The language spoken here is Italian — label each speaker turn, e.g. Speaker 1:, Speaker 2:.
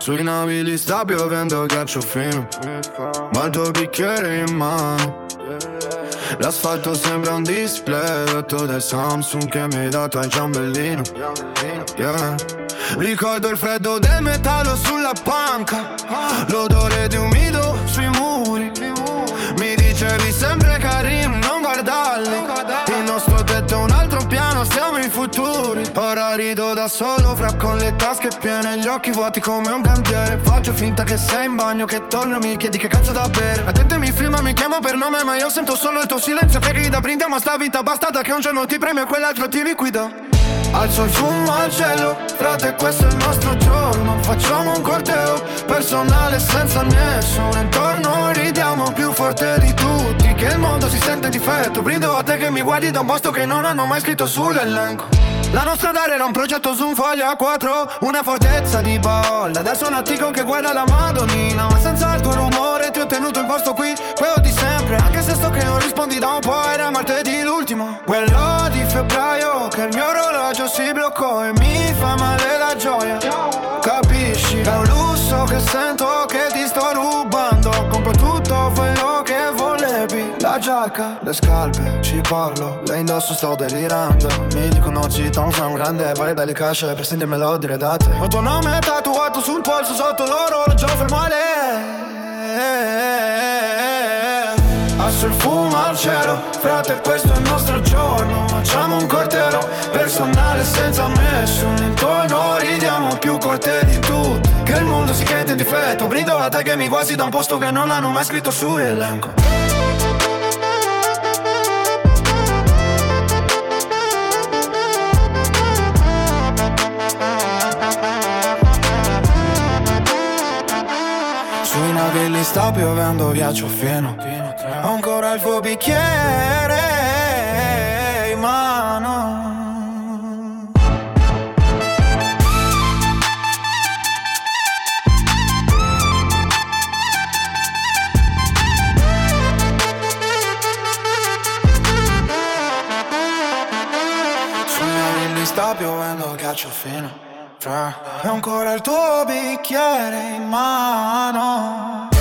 Speaker 1: Sui navigli sta piovendo ghiaccio fino, ma il tuo bicchiere in mano. L'asfalto sembra un display detto del Samsung che mi hai dato al giambellino, yeah. Ricordo il freddo del metallo sulla panca, l'odore di umido sui muri. Mi dicevi sempre carino, non guardarli. Il nostro tetto è un altro piano, siamo i futuri. Ora rido da solo, fra con le tasche piene, gli occhi vuoti come un cantiere. Faccio finta che sei in bagno, che torno e mi chiedi che cazzo da bere. La gente mi filma, mi chiama per nome, ma io sento solo il tuo silenzio che grida. Brindiamo a sta vita bastarda che un giorno ti premio e quell'altro ti liquida. Alzo il fumo al cielo, frate questo è il nostro giorno. Facciamo un corteo personale senza nessuno intorno. Ridiamo più forte di tutti, che il mondo si sente difetto. Brindo a te che mi guardi da un posto che non hanno mai scritto sull'elenco. La nostra dare era un progetto su un foglio A4, una fortezza di bolla. Adesso un attico che guarda la Madonnina, ma senza il tuo rumore ti ho tenuto in posto qui, quello di sempre. Anche se sto che non rispondi da un po', era martedì l'ultimo, quello di febbraio, che il mio orologio si bloccò e mi fa male la gioia. Capisci? È un lusso che sento che ti sto rubando. Compro tutto quello che volevi, la giacca, le scarpe, ci parlo, le indosso sto delirando. Mi dicono Citon, sei un grande, vale dalle casce per sentirmelo dire da te. Ho il tuo nome tatuato sul polso sotto l'orologio fermale. Passo il fumo al cielo, frate questo è il nostro giorno. Facciamo un corteo personale senza nessuno intorno. Ridiamo più corte di tutti, che il mondo si crede in difetto. Brido a te che mi guasi da un posto che non hanno mai scritto su elenco. Sui navelli sta piovendo ghiaccio fino, ho ancora il tuo bicchiere in mano. Sui navelli sta piovendo ghiaccio fino, ho ancora il tuo bicchiere in mano.